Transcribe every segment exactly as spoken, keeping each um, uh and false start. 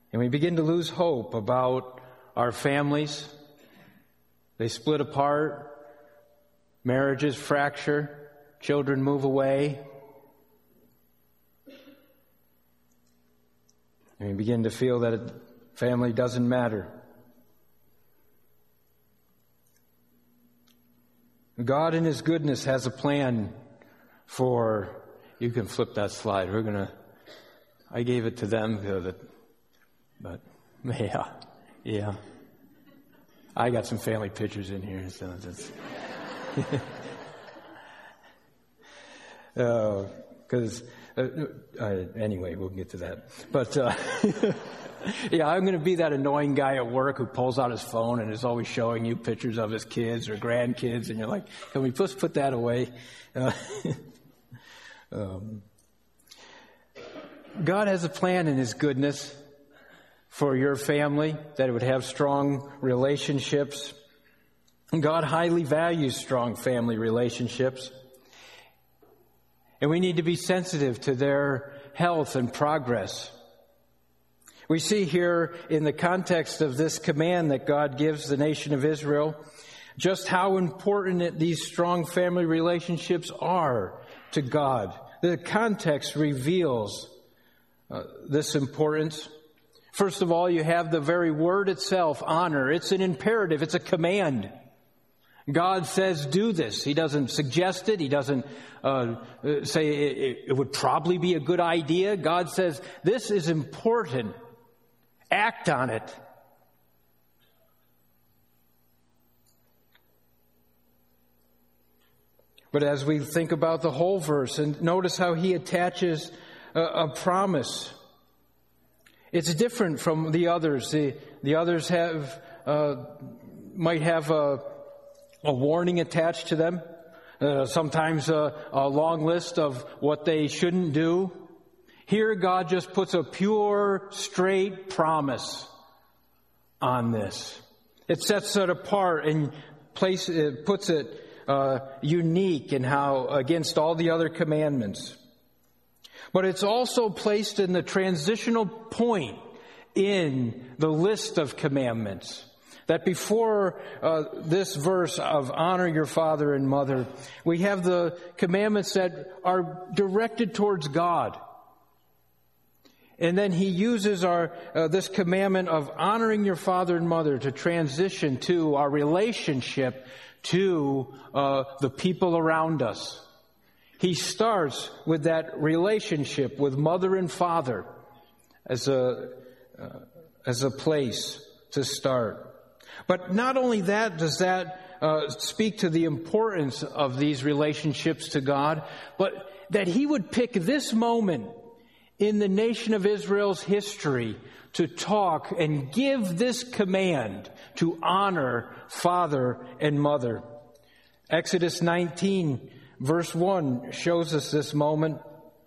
And we begin to lose hope about our families. They split apart, marriages fracture, children move away. And we begin to feel that a family doesn't matter. God in His goodness has a plan for, you can flip that slide. We're going to, I gave it to them, but yeah, yeah. I got some family pictures in here. So that's, because, uh, uh, anyway, we'll get to that. But, uh, yeah, I'm going to be that annoying guy at work who pulls out his phone and is always showing you pictures of his kids or grandkids, and you're like, can we just put that away? Uh, um, God has a plan in His goodness for your family, that it would have strong relationships. God highly values strong family relationships. And we need to be sensitive to their health and progress. We see here in the context of this command that God gives the nation of Israel just how important these strong family relationships are to God. The context reveals uh, this importance. First of all, you have the very word itself, honor. It's an imperative. It's a command. God says, do this. He doesn't suggest it. He doesn't uh, say it, it would probably be a good idea. God says, this is important. Act on it. But as we think about the whole verse, and notice how He attaches a, a promise. It's different from the others. The, the others have uh, might have a, a warning attached to them. Uh, sometimes a, a long list of what they shouldn't do. Here, God just puts a pure, straight promise on this. It sets it apart and place, it puts it uh, unique in how against all the other commandments. But it's also placed in the transitional point in the list of commandments. That before uh, this verse of honor your father and mother, we have the commandments that are directed towards God. And then He uses our uh, this commandment of honoring your father and mother to transition to our relationship to uh, the people around us. He starts with that relationship with mother and father as a uh, as a place to start. But not only that does that uh, speak to the importance of these relationships to God, but that He would pick this moment in the nation of Israel's history to talk and give this command to honor father and mother. Exodus nineteen, verse one shows us this moment.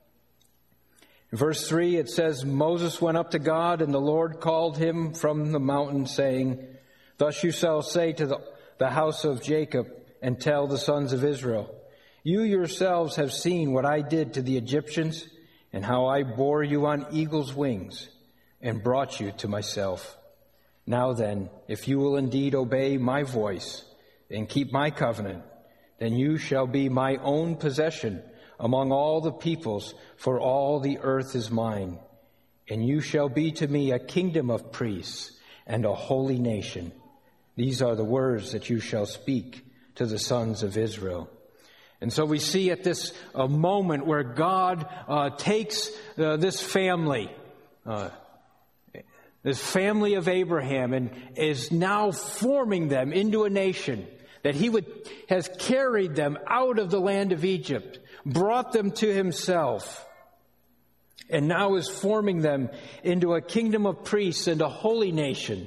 In verse three, it says, Moses went up to God, and the Lord called him from the mountain, saying, Thus you shall say to the, the house of Jacob, and tell the sons of Israel, You yourselves have seen what I did to the Egyptians, and how I bore you on eagle's wings, and brought you to myself. Now then, if you will indeed obey my voice, and keep my covenant, then you shall be my own possession among all the peoples, for all the earth is mine. And you shall be to me a kingdom of priests and a holy nation. These are the words that you shall speak to the sons of Israel. And so we see at this uh, moment where God uh, takes uh, this family, uh, this family of Abraham, and is now forming them into a nation, that He would has carried them out of the land of Egypt, brought them to Himself, and now is forming them into a kingdom of priests and a holy nation.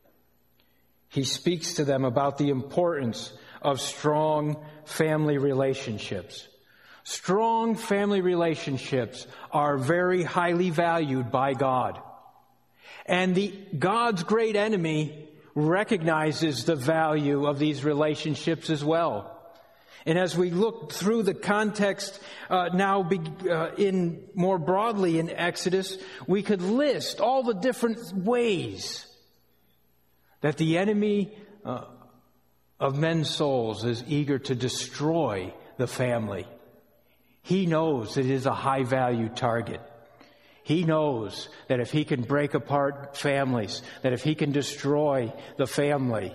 He speaks to them about the importance of strong family relationships. Strong family relationships are very highly valued by God. And the God's great enemy recognizes the value of these relationships as well. And as we look through the context uh, now be, uh, in more broadly in Exodus, we could list all the different ways that the enemy uh, of men's souls is eager to destroy the family. He knows it is a high-value target. He knows that if he can break apart families, that if he can destroy the family,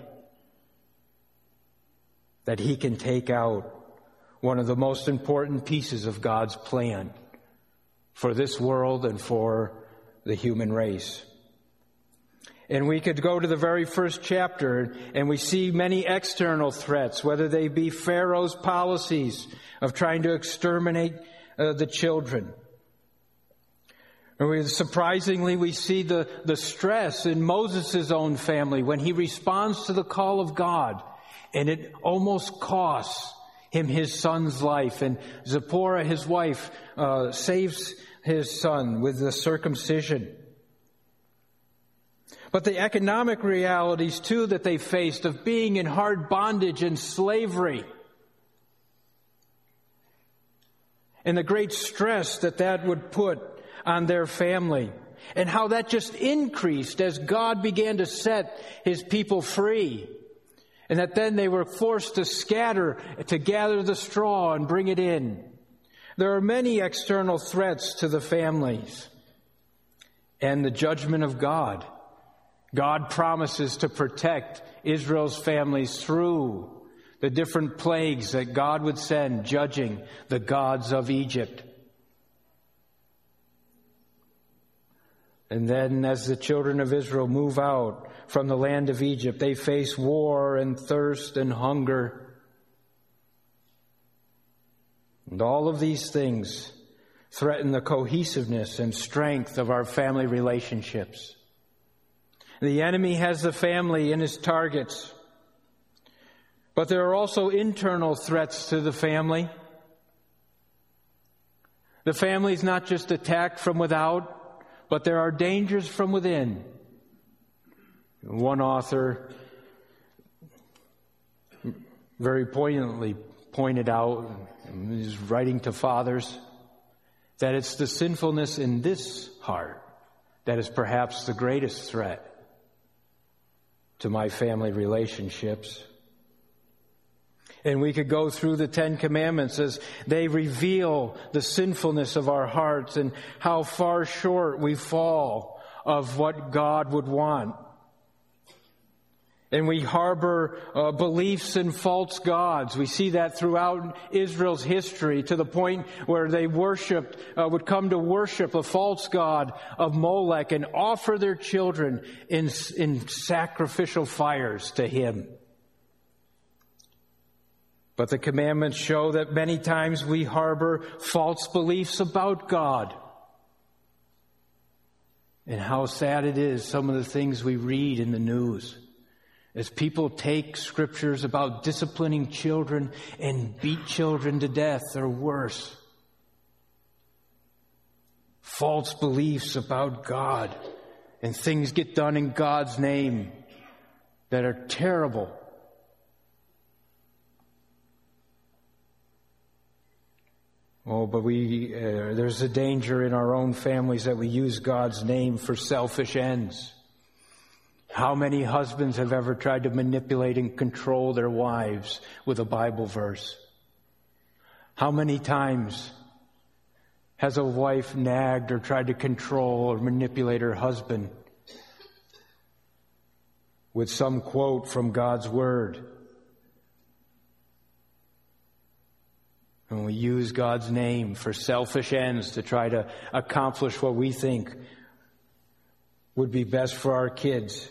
that he can take out one of the most important pieces of God's plan for this world and for the human race. And we could go to the very first chapter and we see many external threats, whether they be Pharaoh's policies of trying to exterminate uh, the children. And we, surprisingly, we see the, the stress in Moses' own family when he responds to the call of God, and it almost costs him his son's life. And Zipporah, his wife, uh, saves his son with the circumcision. But the economic realities, too, that they faced of being in hard bondage and slavery, and the great stress that that would put on their family, and how that just increased as God began to set his people free, and that then they were forced to scatter, to gather the straw and bring it in. There are many external threats to the families and the judgment of God. God promises to protect Israel's families through the different plagues that God would send, judging the gods of Egypt. And then as the children of Israel move out from the land of Egypt, they face war and thirst and hunger. And all of these things threaten the cohesiveness and strength of our family relationships. The enemy has the family in his targets. But there are also internal threats to the family. The family is not just attacked from without, but there are dangers from within. One author very poignantly pointed out, he's writing to fathers, that it's the sinfulness in this heart that is perhaps the greatest threat to my family relationships. And we could go through the Ten Commandments as they reveal the sinfulness of our hearts and how far short we fall of what God would want. And we harbor uh, beliefs in false gods. We see that throughout Israel's history, to the point where they worshipped, uh, would come to worship a false god of Molech and offer their children in, in sacrificial fires to him. But the commandments show that many times we harbor false beliefs about God. And how sad it is, some of the things we read in the news, as people take scriptures about disciplining children and beat children to death or worse. False beliefs about God, and things get done in God's name that are terrible. Oh, but we, uh, there's a danger in our own families that we use God's name for selfish ends. How many husbands have ever tried to manipulate and control their wives with a Bible verse? How many times has a wife nagged or tried to control or manipulate her husband with some quote from God's Word? And we use God's name for selfish ends to try to accomplish what we think would be best for our kids.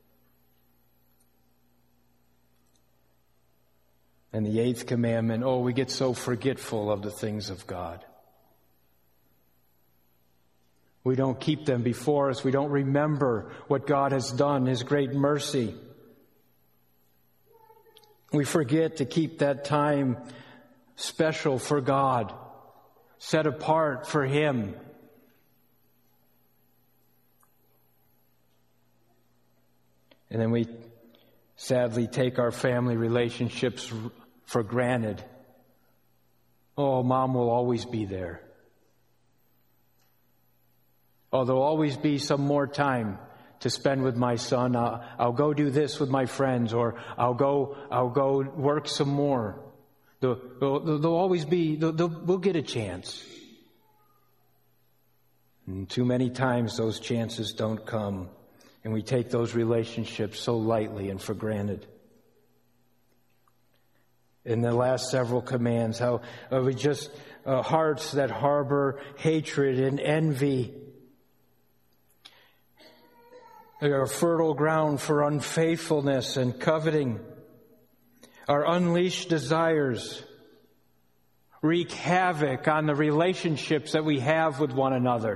And the eighth commandment, oh, we get so forgetful of the things of God. We don't keep them before us. We don't remember what God has done, His great mercy. We forget to keep that time special for God, set apart for Him. And then we sadly take our family relationships for granted oh, Mom will always be there. Oh, there'll always be some more time to spend with my son. I'll, I'll go do this with my friends, or I'll go, I'll go work some more. There'll, there'll, there'll always be, there'll, there'll, we'll get a chance. And too many times those chances don't come, and we take those relationships so lightly and for granted. In the last several commands, how uh, we just uh, hearts that harbor hatred and envy. They are fertile ground for unfaithfulness and coveting. Our unleashed desires wreak havoc on the relationships that we have with one another.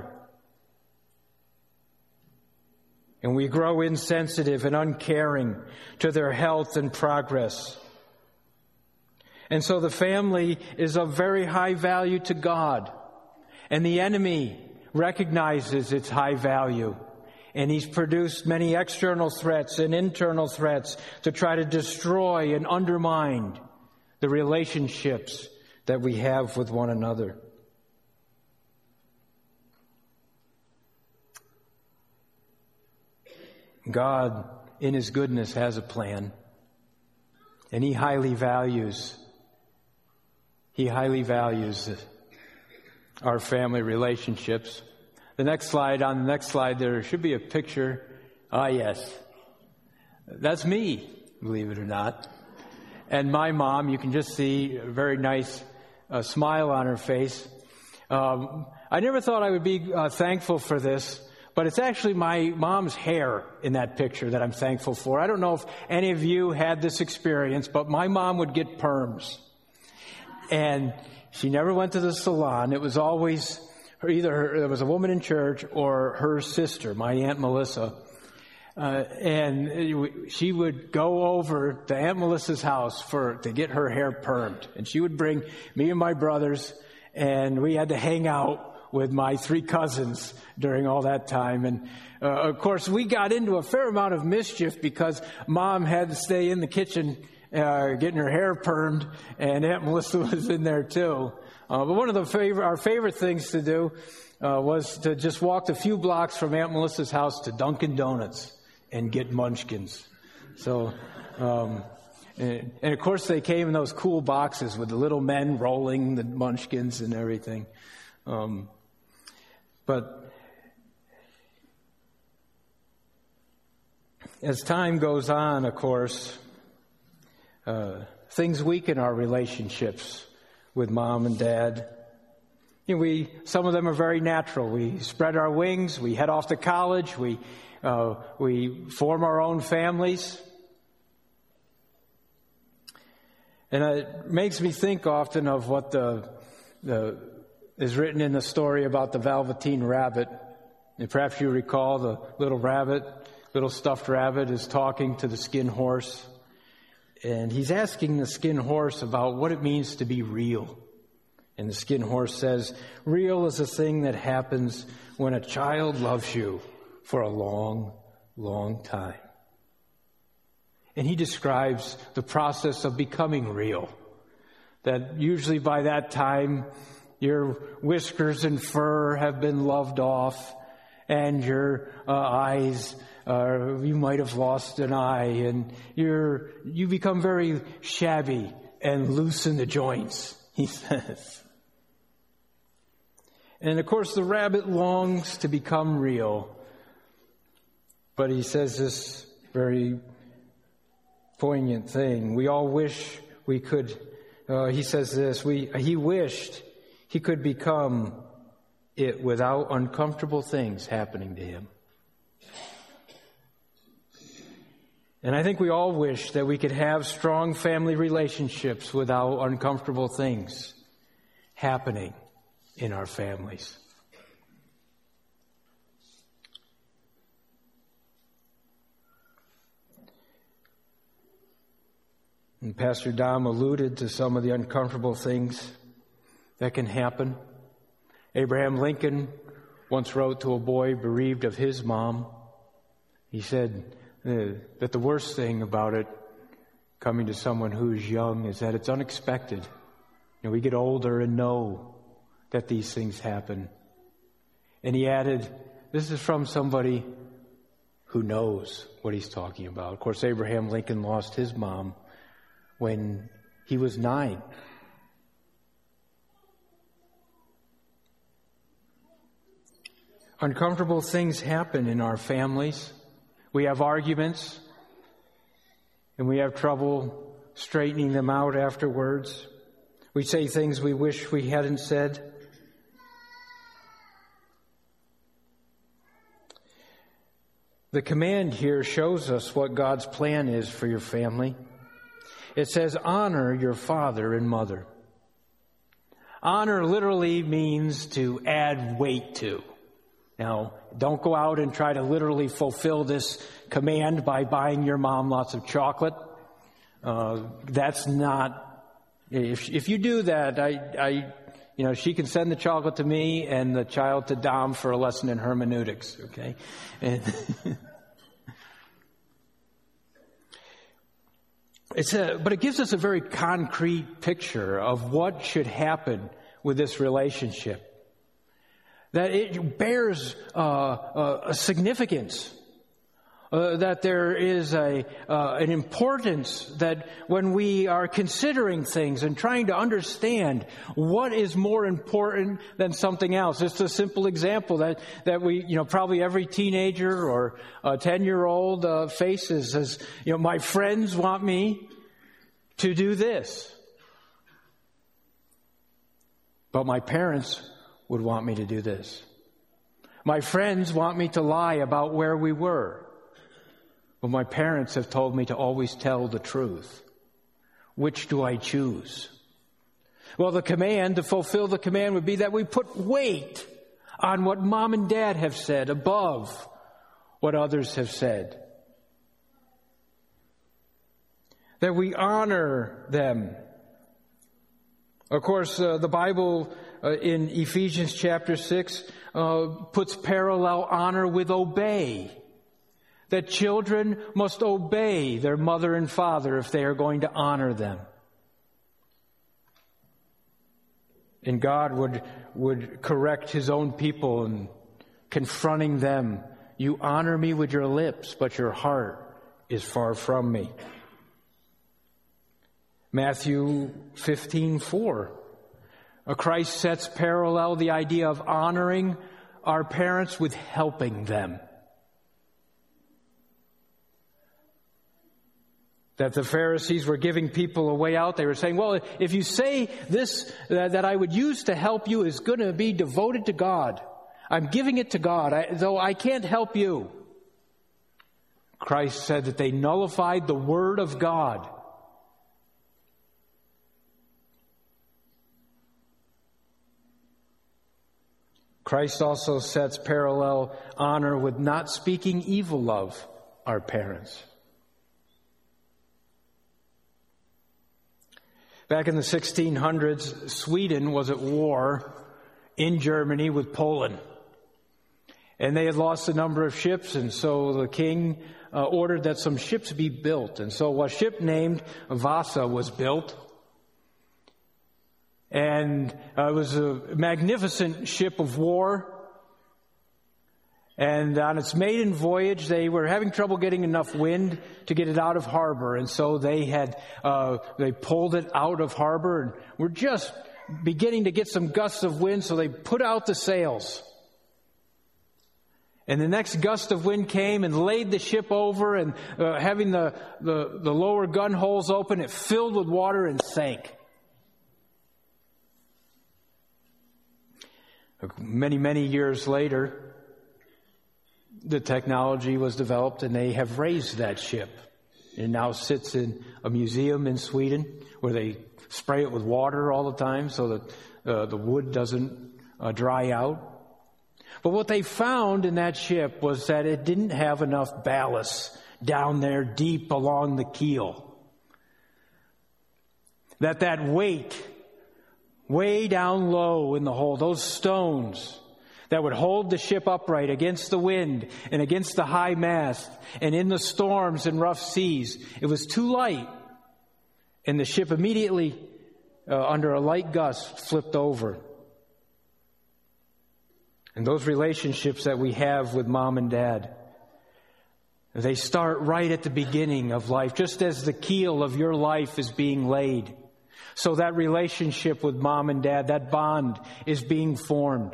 And we grow insensitive and uncaring to their health and progress. And so the family is of very high value to God. And the enemy recognizes its high value. And he's produced many external threats and internal threats to try to destroy and undermine the relationships that we have with one another. God, in His goodness, has a plan. And He highly values, He highly values our family relationships. The next slide, on the next slide, there should be a picture. Ah, yes. That's me, believe it or not. And my mom, you can just see a very nice uh, smile on her face. Um, I never thought I would be uh, thankful for this, but it's actually my mom's hair in that picture that I'm thankful for. I don't know if any of you had this experience, but my mom would get perms. And she never went to the salon. It was always her, either her, there was a woman in church or her sister, my Aunt Melissa. Uh, and she would go over to Aunt Melissa's house for to get her hair permed. And she would bring me and my brothers, and we had to hang out with my three cousins during all that time. And uh, of course, we got into a fair amount of mischief because Mom had to stay in the kitchen uh, getting her hair permed, and Aunt Melissa was in there too. Uh, but one of the favor- our favorite things to do uh, was to just walk a few blocks from Aunt Melissa's house to Dunkin' Donuts and get munchkins. So, um, and, and of course they came in those cool boxes with the little men rolling the munchkins and everything. Um, but as time goes on, of course, uh, things weaken our relationships with Mom and Dad. You know, we some of them are very natural. We spread our wings. We head off to college. We Uh, we form our own families. And it makes me think often of what the, the is written in the story about the Velveteen Rabbit. And perhaps you recall the little rabbit, little stuffed rabbit is talking to the skin horse. And he's asking the skin horse about what it means to be real. And the skin horse says, real is a thing that happens when a child loves you for a long, long time. And he describes the process of becoming real. That usually by that time, your whiskers and fur have been loved off, and your uh, eyes, uh, you might have lost an eye, and you're, you become very shabby and loose in the joints, he says. And of course, the rabbit longs to become real. But he says this very poignant thing. We all wish we could, uh, he says this, we, he wished he could become it without uncomfortable things happening to him. And I think we all wish that we could have strong family relationships without uncomfortable things happening in our families. And Pastor Dom alluded to some of the uncomfortable things that can happen. Abraham Lincoln once wrote to a boy bereaved of his mom. He said uh, that the worst thing about it, coming to someone who is young, is that it's unexpected And we get older and know that these things happen. And he added, this is from somebody who knows what he's talking about. Of course, Abraham Lincoln lost his mom when he was nine. Uncomfortable things happen in our families. We have arguments, and we have trouble straightening them out afterwards. We say things we wish we hadn't said. The command here shows us what God's plan is for your family. It says, honor your father and mother. Honor literally means to add weight to. Now, don't go out and try to literally fulfill this command by buying your mom lots of chocolate. Uh, that's not, if, if you do that, I, I, you know, she can send the chocolate to me and the child to Dom for a lesson in hermeneutics, okay? And it's a, but it gives us a very concrete picture of what should happen with this relationship. That it bears uh, uh, a significance, uh, that there is a uh, an importance, that when we are considering things and trying to understand what is more important than something else. It's a simple example that, that we, you know, probably every teenager or a ten-year-old uh, faces as, you know, my friends want me to do this, but my parents would want me to do this. My friends want me to lie about where we were. But my parents have told me to always tell the truth. Which do I choose? Well, the command, to fulfill the command, would be that we put weight on what mom and dad have said above what others have said. That we honor them. Of course, uh, the Bible uh, in Ephesians chapter six uh, puts parallel honor with obey. That children must obey their mother and father if they are going to honor them. And God would, would correct his own people in confronting them. You honor me with your lips, but your heart is far from me. Matthew fifteen four. Christ sets parallel the idea of honoring our parents with helping them. That the Pharisees were giving people a way out. They were saying, well, if you say this uh, that I would use to help you is going to be devoted to God. I'm giving it to God, I, though I can't help you. Christ said that they nullified the Word of God. Christ also sets parallel honor with not speaking evil of our parents. Back in the sixteen hundreds, Sweden was at war in Germany with Poland. And they had lost a number of ships, and so the king uh, ordered that some ships be built. And so a ship named Vasa was built. And uh, it was a magnificent ship of war. And on its maiden voyage, they were having trouble getting enough wind to get it out of harbor. And so they had, uh, they pulled it out of harbor and were just beginning to get some gusts of wind. So they put out the sails. And the next gust of wind came and laid the ship over, and uh, having the, the, the lower gun holes open, it filled with water and sank. Many, many years later, the technology was developed and they have raised that ship. It now sits in a museum in Sweden where they spray it with water all the time so that uh, the wood doesn't uh, dry out. But what they found in that ship was that it didn't have enough ballast down there deep along the keel. That that weight way down low in the hold, those stones that would hold the ship upright against the wind and against the high mast and in the storms and rough seas, it was too light. And the ship immediately uh, under a light gust, flipped over. And those relationships that we have with mom and dad, they start right at the beginning of life, just as the keel of your life is being laid. So that relationship with mom and dad, that bond is being formed.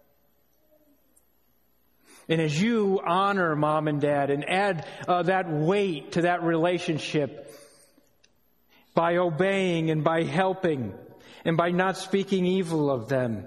And as you honor mom and dad and add uh, that weight to that relationship by obeying and by helping and by not speaking evil of them,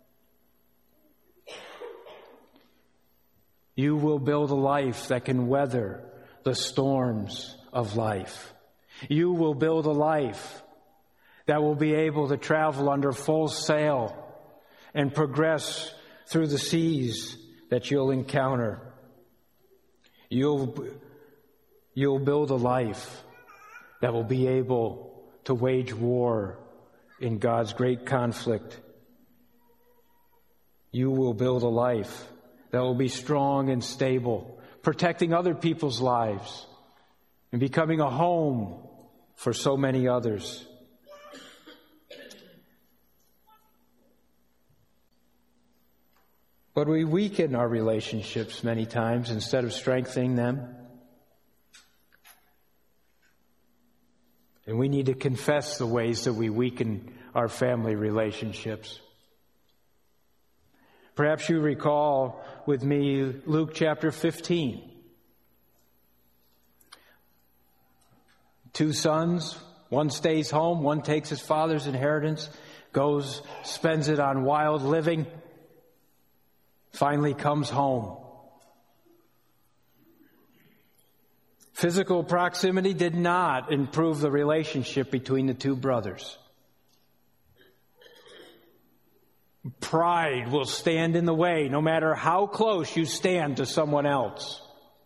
you will build a life that can weather the storms of life. You will build a life that will be able to travel under full sail and progress through the seas that you'll encounter. You'll, you'll build a life that will be able to wage war in God's great conflict. You will build a life that will be strong and stable, protecting other people's lives and becoming a home for so many others. But we weaken our relationships many times instead of strengthening them. And we need to confess the ways that we weaken our family relationships. Perhaps you recall with me Luke chapter fifteen. Two sons, one stays home, one takes his father's inheritance, goes, spends it on wild living, finally comes home. Physical proximity did not improve the relationship between the two brothers. Pride will stand in the way no matter how close you stand to someone else.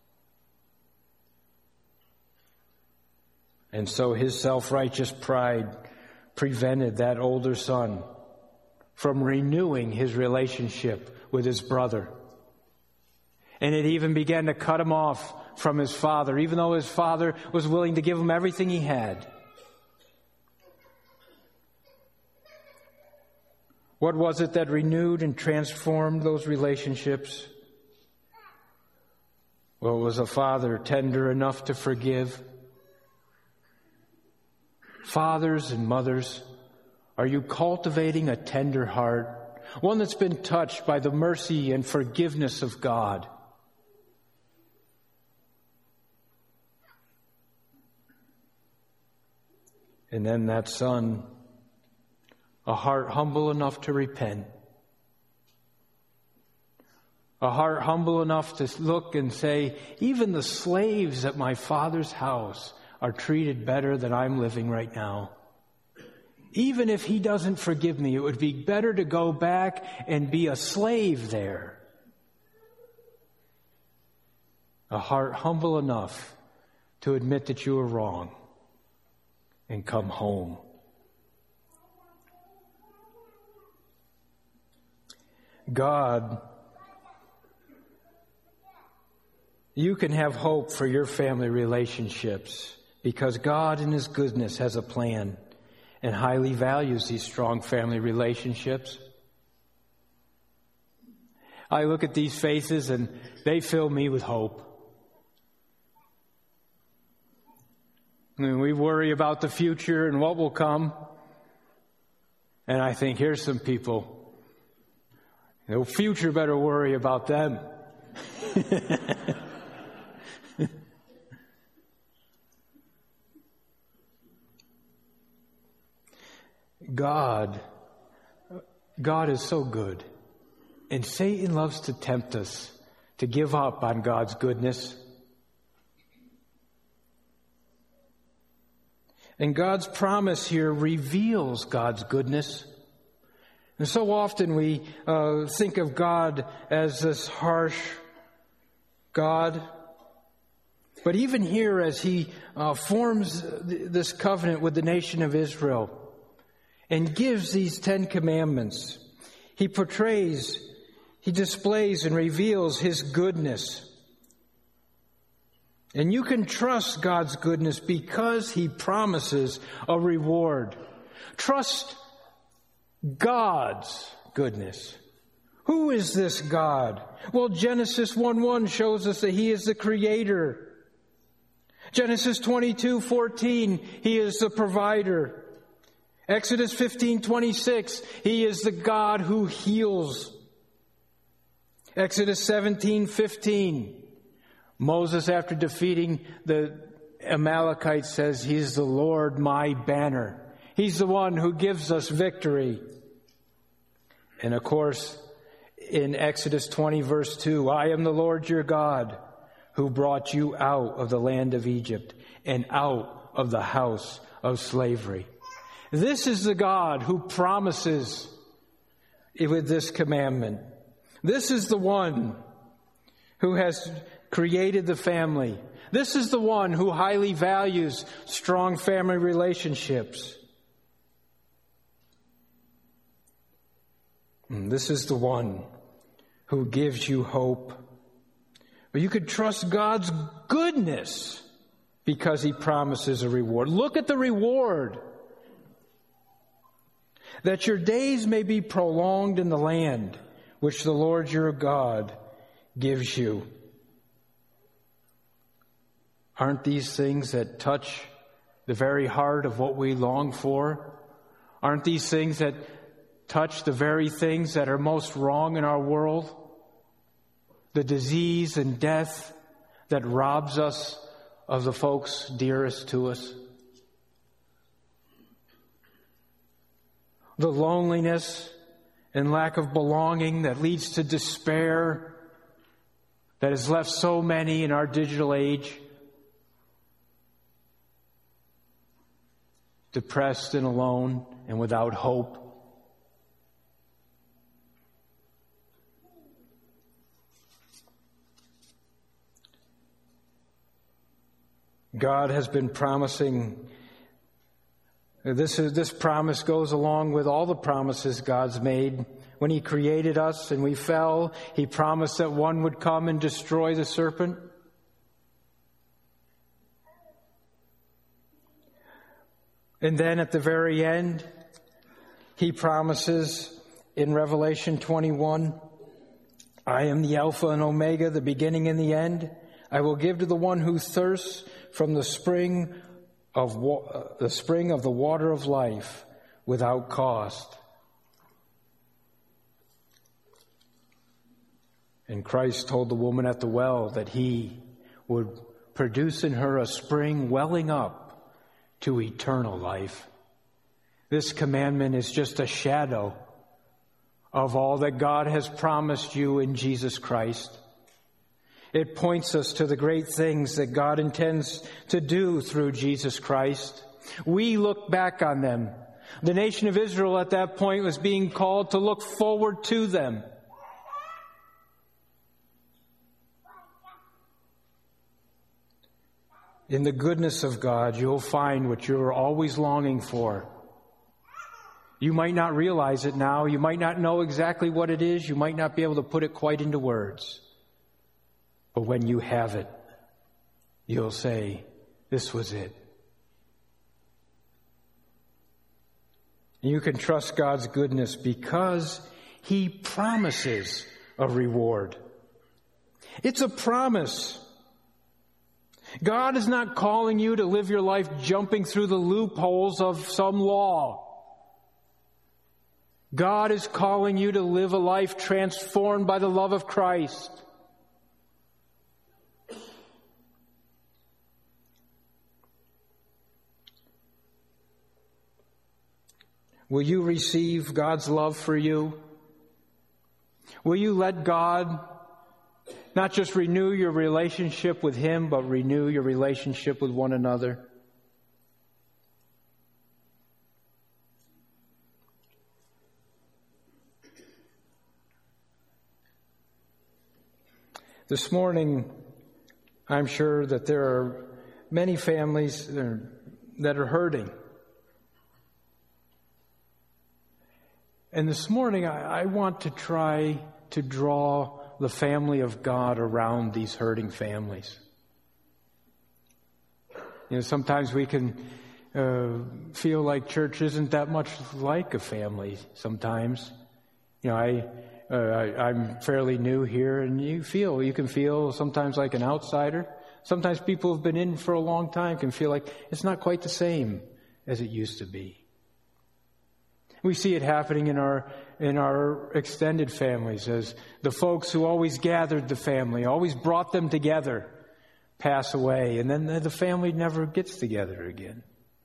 And so his self-righteous pride prevented that older son from renewing his relationship with his brother. And it even began to cut him off from his father, even though his father was willing to give him everything he had. What was it that renewed and transformed those relationships? Well, was a father tender enough to forgive? Fathers and mothers, are you cultivating a tender heart? One that's been touched by the mercy and forgiveness of God. And then that son, a heart humble enough to repent. A heart humble enough to look and say, even the slaves at my father's house are treated better than I'm living right now. Even if he doesn't forgive me, it would be better to go back and be a slave there. A heart humble enough to admit that you were wrong and come home. God, you can have hope for your family relationships because God in His goodness has a plan and highly values these strong family relationships. I look at these faces and they fill me with hope. I mean, we worry about the future and what will come. And I think, here's some people. The future better worry about them. God, God is so good. And Satan loves to tempt us to give up on God's goodness. And God's promise here reveals God's goodness. And so often we uh, think of God as this harsh God. But even here, as He uh, forms th- this covenant with the nation of Israel and gives these Ten Commandments, He portrays, He displays and reveals His goodness. And you can trust God's goodness because He promises a reward Trust God's goodness. Who is this God? Well, Genesis one one shows us that He is the Creator. Genesis twenty-two fourteen, He is the provider. Exodus fifteen twenty-six, He is the God who heals. Exodus seventeen fifteen, Moses, after defeating the Amalekites, says, He's the Lord my banner. He's the one who gives us victory. And of course, in Exodus twenty verse two, I am the Lord your God who brought you out of the land of Egypt and out of the house of slavery. This is the God who promises with this commandment. This is the one who has created the family. This is the one who highly values strong family relationships. And this is the one who gives you hope. But you could trust God's goodness because He promises a reward. Look at the reward. That your days may be prolonged in the land which the Lord your God gives you. Aren't these things that touch the very heart of what we long for? Aren't these things that touch the very things that are most wrong in our world? The disease and death that robs us of the folks dearest to us. The loneliness and lack of belonging that leads to despair that has left so many in our digital age depressed and alone and without hope. God has been promising. This is, this promise goes along with all the promises God's made. When He created us and we fell, He promised that one would come and destroy the serpent. And then at the very end, He promises in Revelation twenty-one, I am the Alpha and Omega, the beginning and the end. I will give to the one who thirsts from the spring of wa- the spring of the water of life without cost. And Christ told the woman at the well that He would produce in her a spring welling up to eternal life. This commandment is just a shadow of all that God has promised you in Jesus Christ. It points us to the great things that God intends to do through Jesus Christ. We look back on them. The nation of Israel at that point was being called to look forward to them. In the goodness of God, you'll find what you're always longing for. You might not realize it now. You might not know exactly what it is. You might not be able to put it quite into words. But when you have it, you'll say, this was it. You can trust God's goodness because He promises a reward. It's a promise. God is not calling you to live your life jumping through the loopholes of some law. God is calling you to live a life transformed by the love of Christ. Will you receive God's love for you? Will you let God not just renew your relationship with Him, but renew your relationship with one another? This morning, I'm sure that there are many families that are hurting. And this morning, I, I want to try to draw the family of God around these hurting families. You know, sometimes we can uh, feel like church isn't that much like a family sometimes. You know, I, uh, I, I'm fairly new here, and you feel, you can feel sometimes like an outsider. Sometimes people who've been in for a long time can feel like it's not quite the same as it used to be. We see it happening in our in our extended families as the folks who always gathered the family, always brought them together, pass away, and then the family never gets together again.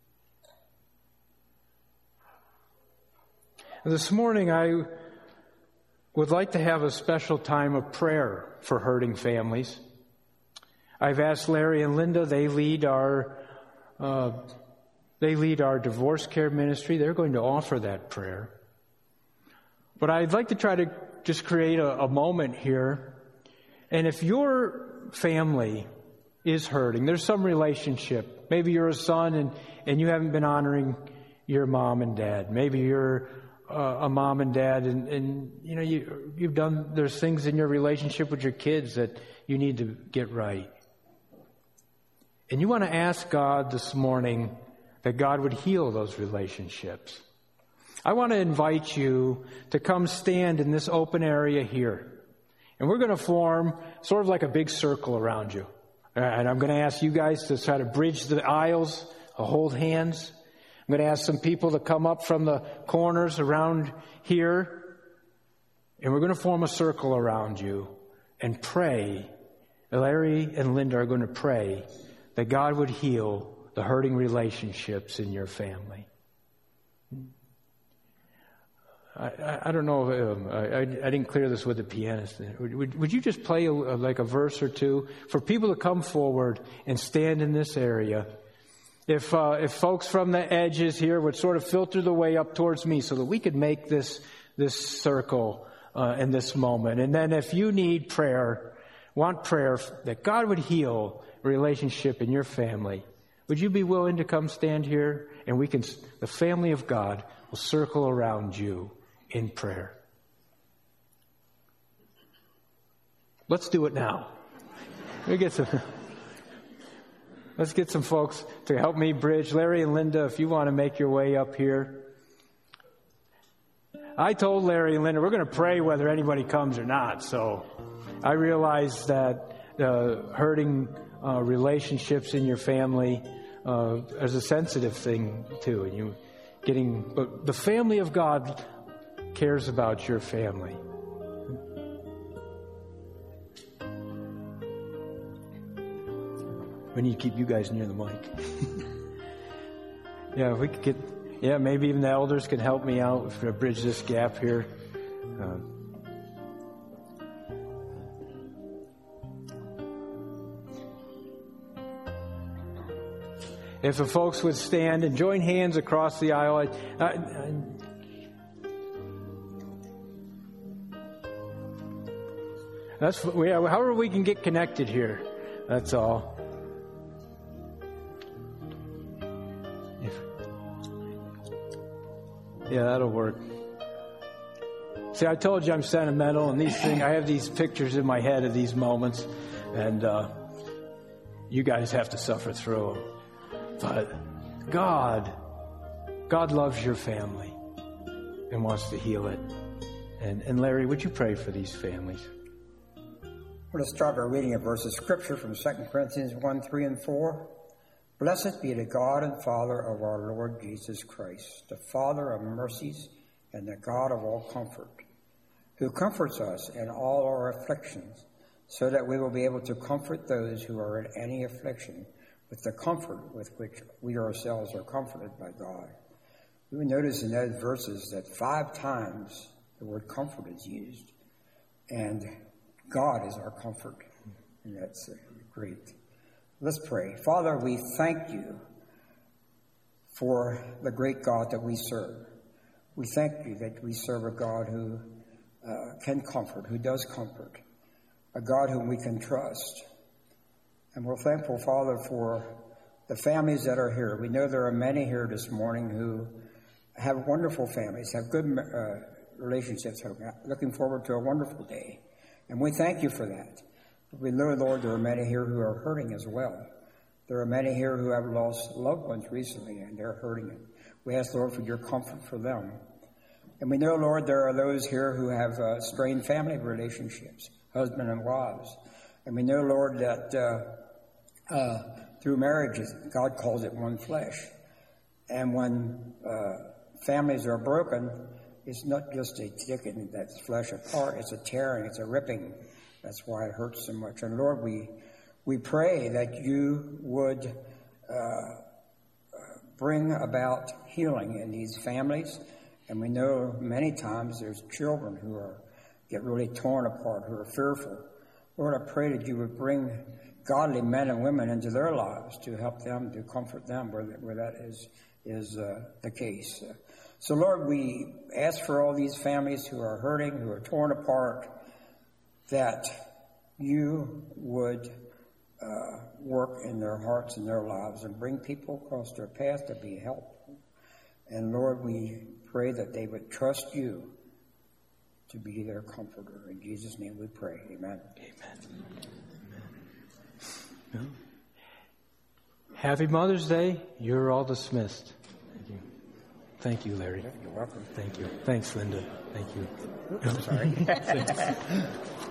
This morning I would like to have a special time of prayer for hurting families. I've asked Larry and Linda, they lead our uh, they lead our divorce care ministry. They're going to offer that prayer. But I'd like to try to just create a, a moment here. And if your family is hurting, there's some relationship. Maybe you're a son and, and you haven't been honoring your mom and dad. Maybe you're uh, a mom and dad and, and you know, you, you've done, there's things in your relationship with your kids that you need to get right. And you want to ask God this morning that God would heal those relationships. I want to invite you to come stand in this open area here. And we're going to form sort of like a big circle around you. And I'm going to ask you guys to try to bridge the aisles, to hold hands. I'm going to ask some people to come up from the corners around here. And we're going to form a circle around you and pray. Larry and Linda are going to pray that God would heal the hurting relationships in your family. I, I, I don't know if um, I, I, I didn't clear this with the pianist. Would, would, would you just play a, a, like a verse or two for people to come forward and stand in this area? If uh, if folks from the edges here would sort of filter the way up towards me so that we could make this this circle uh, in this moment. And then if you need prayer, want prayer that God would heal a relationship in your family, would you be willing to come stand here and we can, the family of God will circle around you in prayer. Let's do it now. Let me get some, let's get some folks to help me bridge. Larry and Linda, if you want to make your way up here. I told Larry and Linda, we're going to pray whether anybody comes or not. So I realize that uh, hurting uh, relationships in your family uh, is a sensitive thing too. And you getting, but the family of God cares about your family. We need to keep you guys near the mic. Yeah, if we could get, yeah, maybe even the elders can help me out to bridge this gap here. Uh, if the folks would stand and join hands across the aisle, I, I, I, that's yeah, however we can get connected here. That's all. Yeah, that'll work. See, I told you I'm sentimental, and these things, I have these pictures in my head of these moments, and uh, you guys have to suffer through them. But God, God loves your family and wants to heal it. And, and Larry, would you pray for these families? We're going to start our reading a verse of Scripture from Second Corinthians one, three, and four. Blessed be the God and Father of our Lord Jesus Christ, the Father of mercies and the God of all comfort, who comforts us in all our afflictions, so that we will be able to comfort those who are in any affliction with the comfort with which we ourselves are comforted by God. We will notice in those verses that five times the word comfort is used, and God is our comfort, and that's great. Let's pray. Father, we thank you for the great God that we serve. We thank you that we serve a God who uh, can comfort, who does comfort, a God whom we can trust. And we're thankful, Father, for the families that are here. We know there are many here this morning who have wonderful families, have good uh, relationships, looking forward to a wonderful day. And we thank you for that. We know, Lord, there are many here who are hurting as well. There are many here who have lost loved ones recently, and they're hurting it. We ask, Lord, for your comfort for them. And we know, Lord, there are those here who have uh, strained family relationships, husband and wives. And we know, Lord, that uh, uh, through marriages, God calls it one flesh. And when uh, families are broken, it's not just a taking that flesh apart, it's a tearing, it's a ripping. That's why it hurts so much. And Lord, we we pray that you would uh, bring about healing in these families. And we know many times there's children who are get really torn apart, who are fearful. Lord, I pray that you would bring godly men and women into their lives to help them, to comfort them where that, where that is is uh, the case. Uh, so, Lord, we ask for all these families who are hurting, who are torn apart, that you would uh, work in their hearts and their lives and bring people across their path to be helpful. And, Lord, we pray that they would trust you to be their comforter. In Jesus' name we pray. Amen. Amen. Amen. Happy Mother's Day. You're all dismissed. Thank you. Thank you, Larry. You're welcome. Thank you. Thanks, Linda. Thank you. Oops, sorry.